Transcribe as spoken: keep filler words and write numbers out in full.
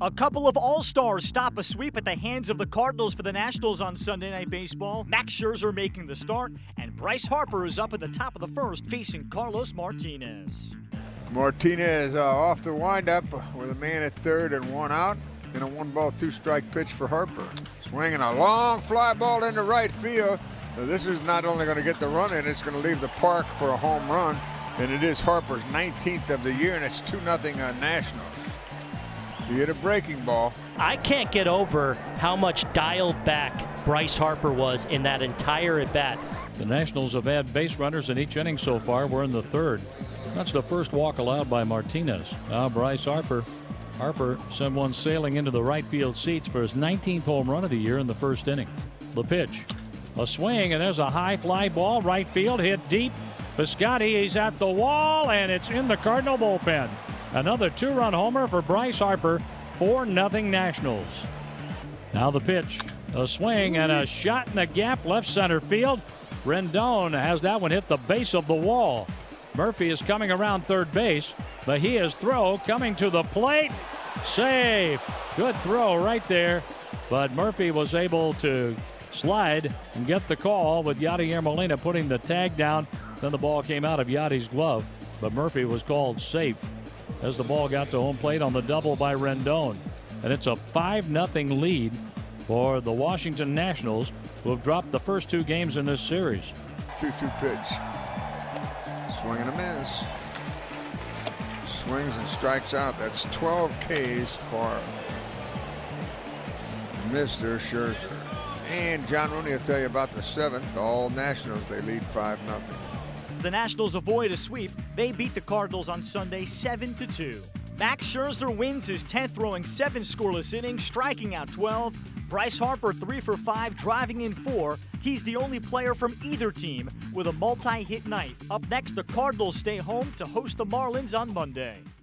A couple of all-stars stop a sweep at the hands of the Cardinals for the Nationals on Sunday Night Baseball. Max Scherzer making the start, and Bryce Harper is up at the top of the first facing Carlos Martinez. Martinez uh, off the windup with a man at third and one out, and a one-ball, two-strike pitch for Harper. Swinging a long fly ball into right field. Now, this is not only going to get the run in, it's going to leave the park for a home run, and it is Harper's nineteenth of the year, and it's two nothing on Nationals. He hit a breaking ball. I can't get over how much dialed back Bryce Harper was in that entire at-bat. The Nationals have had base runners in each inning so far. We're in the third. That's the first walk allowed by Martinez. Now Bryce Harper. Harper sent one sailing into the right field seats for his nineteenth home run of the year in the first inning. The pitch. A swing, and there's a high fly ball. Right field hit deep. Piscotty, he's at the wall, and it's in the Cardinal bullpen. Another two-run homer for Bryce Harper. four nothing Nationals. Now the pitch. A swing and a shot in the gap left center field. Rendon has that one hit the base of the wall. Murphy is coming around third base. Mejia's throw coming to the plate. Safe. Good throw right there. But Murphy was able to slide and get the call with Yadier Molina putting the tag down. Then the ball came out of Yadi's glove. But Murphy was called safe as the ball got to home plate on the double by Rendon. And it's a five nothing lead for the Washington Nationals, who have dropped the first two games in this series. two two pitch. Swing and a miss. Swings and strikes out. That's twelve Ks for Mister Scherzer. And John Rooney will tell you about the seventh. All Nationals, they lead five nothing. The Nationals avoid a sweep. They beat the Cardinals on Sunday seven to two. Max Scherzer wins his tenth, throwing seven scoreless innings, striking out twelve. Bryce Harper three for five, driving in four. He's the only player from either team with a multi-hit night. Up next, the Cardinals stay home to host the Marlins on Monday.